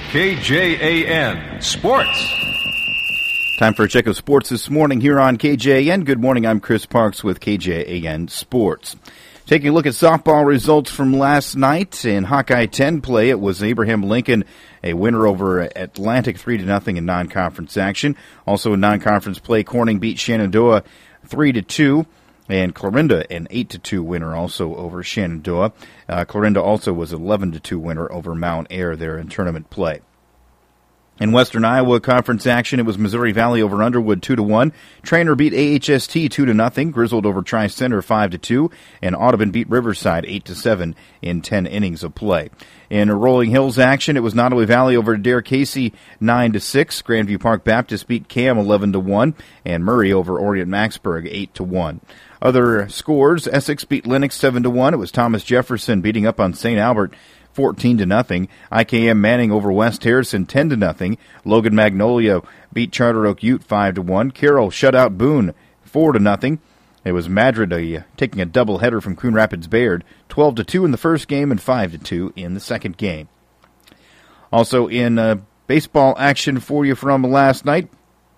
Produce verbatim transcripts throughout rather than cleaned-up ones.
K J A N Sports. Time for a check of sports this morning here on K J A N. Good morning, I'm Chris Parks with K J A N Sports. Taking a look at softball results from last night in Hawkeye ten play, it was Abraham Lincoln, a winner over Atlantic three to nothing in non-conference action. Also in non-conference play, Corning beat Shenandoah three to two. And Clarinda, an eight to two winner also over Shenandoah. Uh, Clarinda also was eleven to two winner over Mount Ayr there in tournament play. In Western Iowa Conference action, it was Missouri Valley over Underwood two to one. Trainer beat A H S T two to nothing. Griswold over Tri-Center five to two. And Audubon beat Riverside eight to seven in ten innings of play. In Rolling Hills action, it was Nottoway Valley over Dare Casey nine to six. Grandview Park Baptist beat Cam eleven to one. And Murray over Orient Maxburg eight to one. Other scores, Essex beat Lennox seven to one. It was Thomas Jefferson beating up on Saint Albert fourteen to nothing. I K M Manning over West Harrison ten to nothing. Logan Magnolia beat Charter Oak Ute five to one. Carroll shut out Boone four to nothing. It was Madrid uh, taking a doubleheader from Coon Rapids Bayard twelve to two in the first game and five to two in the second game. Also in uh, baseball action for you from last night,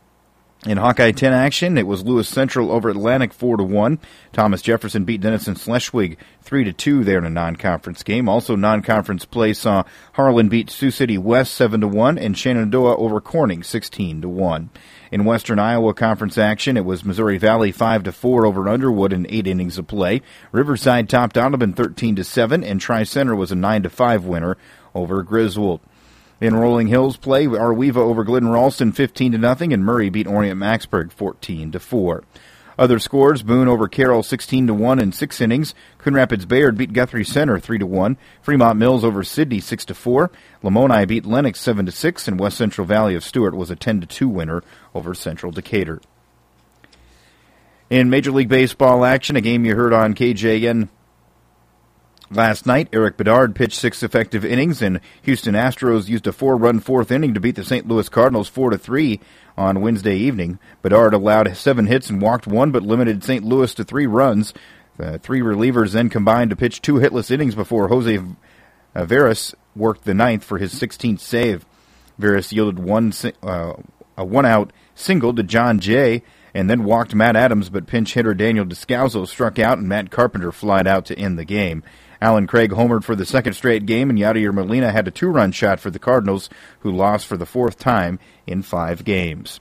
in Hawkeye ten action, it was Lewis Central over Atlantic four to one. Thomas Jefferson beat Denison Schleswig three to two there in a non-conference game. Also non-conference play saw Harlan beat Sioux City West seven to one and Shenandoah over Corning sixteen to one. In Western Iowa Conference action, it was Missouri Valley five to four over Underwood in eight innings of play. Riverside topped Audubon thirteen to seven and Tri-Center was a nine to five winner over Griswold. In Rolling Hills play, Arweva over Glidden Ralston fifteen to nothing, and Murray beat Orient Maxburg fourteen to four. Other scores, Boone over Carroll sixteen to one in six innings. Coon Rapids Bayard beat Guthrie Center three to one. Fremont Mills over Sidney six to four. Lamoni beat Lennox seven to six, and West Central Valley of Stewart was a ten to two winner over Central Decatur. In Major League Baseball action, a game you heard on K J N last night, Eric Bedard pitched six effective innings, and Houston Astros used a four-run fourth inning to beat the Saint Louis Cardinals four to three on Wednesday evening. Bedard allowed seven hits and walked one, but limited Saint Louis to three runs. The three relievers then combined to pitch two hitless innings before Jose Veras worked the ninth for his sixteenth save. Veras yielded one uh, a one-out single to John Jay, and then walked Matt Adams, but pinch hitter Daniel Descalzo struck out, and Matt Carpenter flied out to end the game. Alan Craig homered for the second straight game, and Yadier Molina had a two-run shot for the Cardinals, who lost for the fourth time in five games.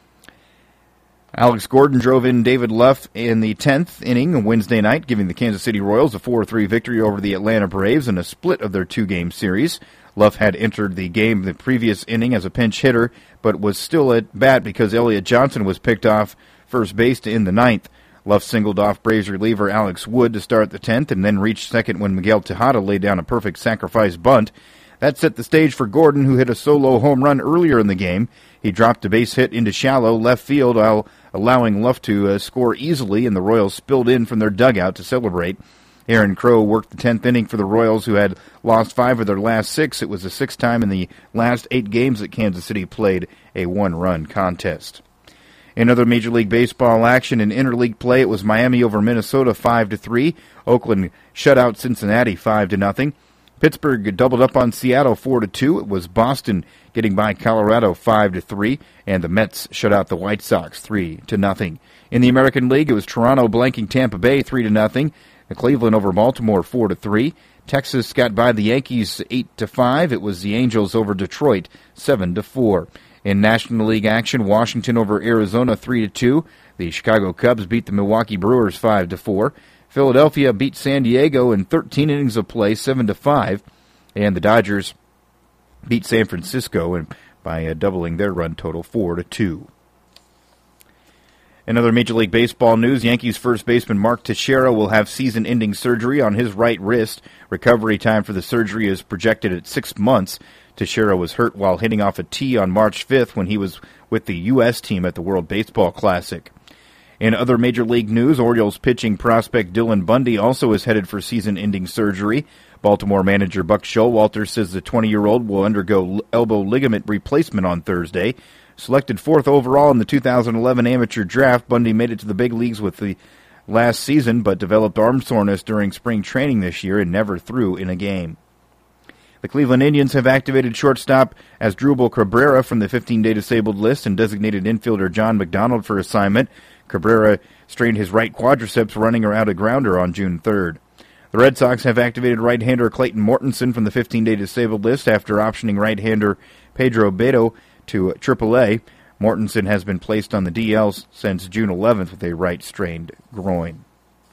Alex Gordon drove in David Luff in the tenth inning Wednesday night, giving the Kansas City Royals a four three victory over the Atlanta Braves in a split of their two-game series. Luff had entered the game the previous inning as a pinch hitter, but was still at bat because Elliott Johnson was picked off first base to end the ninth. Luff singled off Braves reliever Alex Wood to start the tenth and then reached second when Miguel Tejada laid down a perfect sacrifice bunt. That set the stage for Gordon, who hit a solo home run earlier in the game. He dropped a base hit into shallow left field while allowing Luff to uh, score easily, and the Royals spilled in from their dugout to celebrate. Aaron Crow worked the tenth inning for the Royals, who had lost five of their last six. It was the sixth time in the last eight games that Kansas City played a one-run contest. In other Major League Baseball action in interleague play, it was Miami over Minnesota five to three. Oakland shut out Cincinnati five to nothing. Pittsburgh doubled up on Seattle four to two. It was Boston getting by Colorado five to three, and the Mets shut out the White Sox three to nothing. In the American League, it was Toronto blanking Tampa Bay three to nothing. Cleveland over Baltimore four to three. Texas got by the Yankees eight to five. It was the Angels over Detroit seven to four. In National League action, Washington over Arizona three to two. The Chicago Cubs beat the Milwaukee Brewers five to four. Philadelphia beat San Diego in thirteen innings of play seven to five. And the Dodgers beat San Francisco and by uh, doubling their run total four to two. In other Major League Baseball news, Yankees first baseman Mark Teixeira will have season-ending surgery on his right wrist. Recovery time for the surgery is projected at six months. Teixeira was hurt while hitting off a tee on March fifth when he was with the U S team at the World Baseball Classic. In other Major League news, Orioles pitching prospect Dylan Bundy also is headed for season-ending surgery. Baltimore manager Buck Showalter says the twenty-year-old will undergo elbow ligament replacement on Thursday. Selected fourth overall in the two thousand eleven amateur draft, Bundy made it to the big leagues with the last season, but developed arm soreness during spring training this year and never threw in a game. The Cleveland Indians have activated shortstop Asdrubal Cabrera from the fifteen-day disabled list and designated infielder John McDonald for assignment. Cabrera strained his right quadriceps running around a grounder on June third. The Red Sox have activated right-hander Clayton Mortensen from the fifteen-day disabled list after optioning right-hander Pedro Beto to triple A. Mortensen has been placed on the D L since June eleventh with a right-strained groin.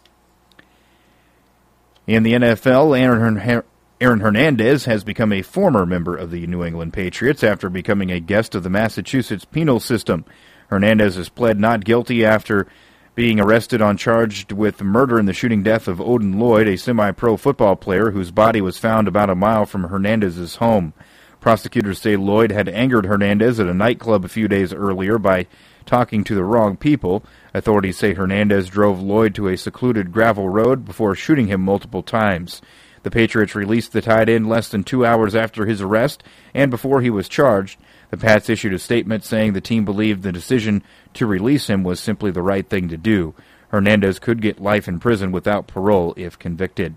In the N F L, Aaron Aaron Hernandez has become a former member of the New England Patriots after becoming a guest of the Massachusetts penal system. Hernandez has pled not guilty after being arrested on charged with murder in the shooting death of Odin Lloyd, a semi-pro football player whose body was found about a mile from Hernandez's home. Prosecutors say Lloyd had angered Hernandez at a nightclub a few days earlier by talking to the wrong people. Authorities say Hernandez drove Lloyd to a secluded gravel road before shooting him multiple times. The Patriots released the tight end less than two hours after his arrest and before he was charged. The Pats issued a statement saying the team believed the decision to release him was simply the right thing to do. Hernandez could get life in prison without parole if convicted.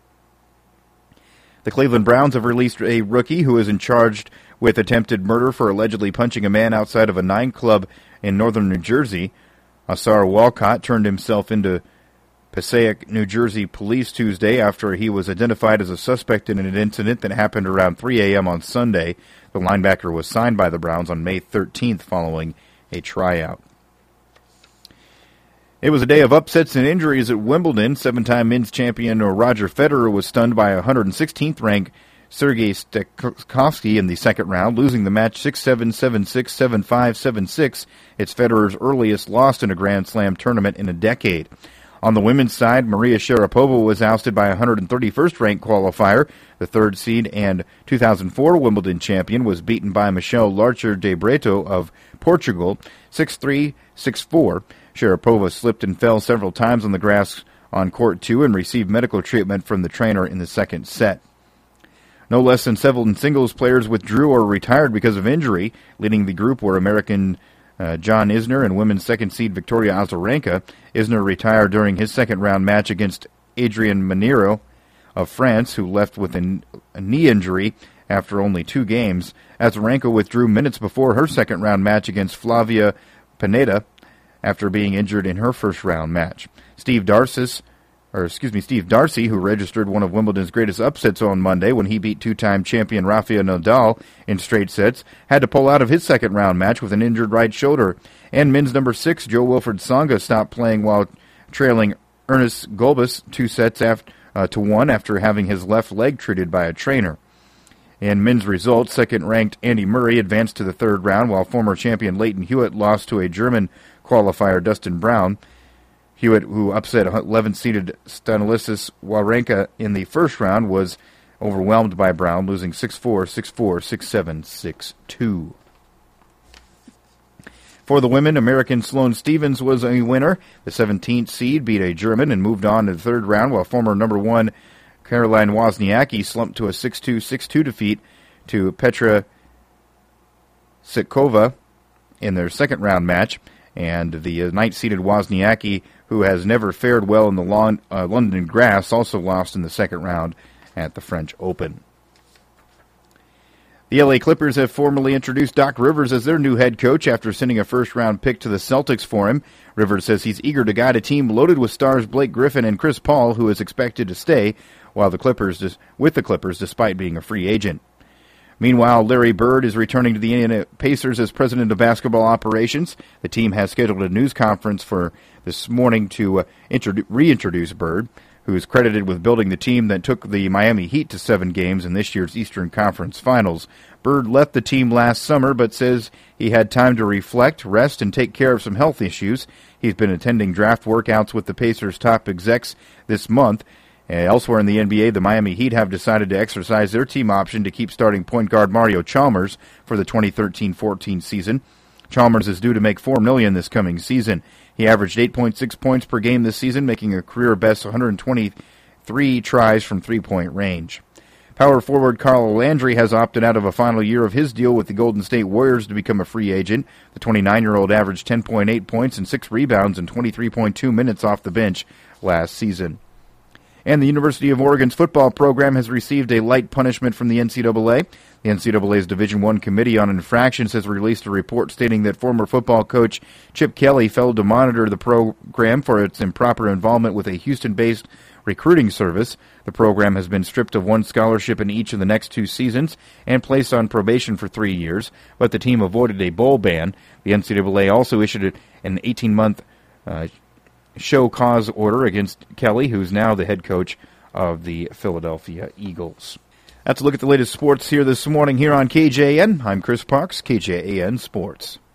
The Cleveland Browns have released a rookie who is charged with attempted murder for allegedly punching a man outside of a nightclub in northern New Jersey. Asar Walcott turned himself into Passaic, New Jersey police Tuesday after he was identified as a suspect in an incident that happened around three a.m. on Sunday. The linebacker was signed by the Browns on May thirteenth following a tryout. It was a day of upsets and injuries at Wimbledon. Seven-time men's champion Roger Federer was stunned by one hundred sixteenth ranked Sergei Stakhovsky in the second round, losing the match six seven, seven six, seven five, seven six. It's Federer's earliest loss in a Grand Slam tournament in a decade. On the women's side, Maria Sharapova was ousted by one hundred thirty-first ranked qualifier. The third seed and two thousand four Wimbledon champion was beaten by Michelle Larcher de Breto of Portugal, six three, six four. Sharapova slipped and fell several times on the grass on court two and received medical treatment from the trainer in the second set. No less than seven singles players withdrew or retired because of injury. Leading the group were American Uh, John Isner and women's second seed Victoria Azarenka. Isner retired during his second round match against Adrian Manero of France, who left with a, a knee injury after only two games. Azarenka withdrew minutes before her second round match against Flavia Pineda after being injured in her first round match. Steve Darcis, or excuse me, Steve Darcy, who registered one of Wimbledon's greatest upsets on Monday when he beat two-time champion Rafael Nadal in straight sets, had to pull out of his second-round match with an injured right shoulder. And men's number six, Joe Wilfred Tsonga, stopped playing while trailing Ernest Gulbis two sets after, uh, to one after having his left leg treated by a trainer. In men's results, second-ranked Andy Murray advanced to the third round, while former champion Leighton Hewitt lost to a German qualifier, Dustin Brown. Hewitt, who upset eleventh-seeded Stanislas Wawrinka in the first round, was overwhelmed by Brown, losing six four, six four, six seven, six two. For the women, American Sloane Stephens was a winner. The seventeenth seed beat a German and moved on to the third round, while former number one Caroline Wozniacki slumped to a six two, six two defeat to Petra Sikova in their second-round match. And the ninth-seeded Wozniacki, who has never fared well in the long, uh, London grass, also lost in the second round at the French Open. The L A Clippers have formally introduced Doc Rivers as their new head coach after sending a first-round pick to the Celtics for him. Rivers says he's eager to guide a team loaded with stars Blake Griffin and Chris Paul, who is expected to stay while the Clippers with the Clippers despite being a free agent. Meanwhile, Larry Bird is returning to the Indiana Pacers as president of basketball operations. The team has scheduled a news conference for this morning to uh, introdu- reintroduce Bird, who is credited with building the team that took the Miami Heat to seven games in this year's Eastern Conference Finals. Bird left the team last summer, but says he had time to reflect, rest, and take care of some health issues. He's been attending draft workouts with the Pacers' top execs this month. Uh, elsewhere in the N B A, the Miami Heat have decided to exercise their team option to keep starting point guard Mario Chalmers for the twenty thirteen fourteen season. Chalmers is due to make four million dollars this coming season. He averaged eight point six points per game this season, making a career-best one hundred twenty-three tries from three-point range. Power forward Carl Landry has opted out of a final year of his deal with the Golden State Warriors to become a free agent. The twenty-nine-year-old averaged ten point eight points and six rebounds and twenty-three point two minutes off the bench last season. And the University of Oregon's football program has received a light punishment from the N C double A. The N C double A's Division I Committee on Infractions has released a report stating that former football coach Chip Kelly failed to monitor the program for its improper involvement with a Houston-based recruiting service. The program has been stripped of one scholarship in each of the next two seasons and placed on probation for three years, but the team avoided a bowl ban. The N C double A also issued an eighteen-month uh, show cause order against Kelly, who's now the head coach of the Philadelphia Eagles. That's a look at the latest sports here this morning here on K J A N. I'm Chris Parks, K J A N Sports.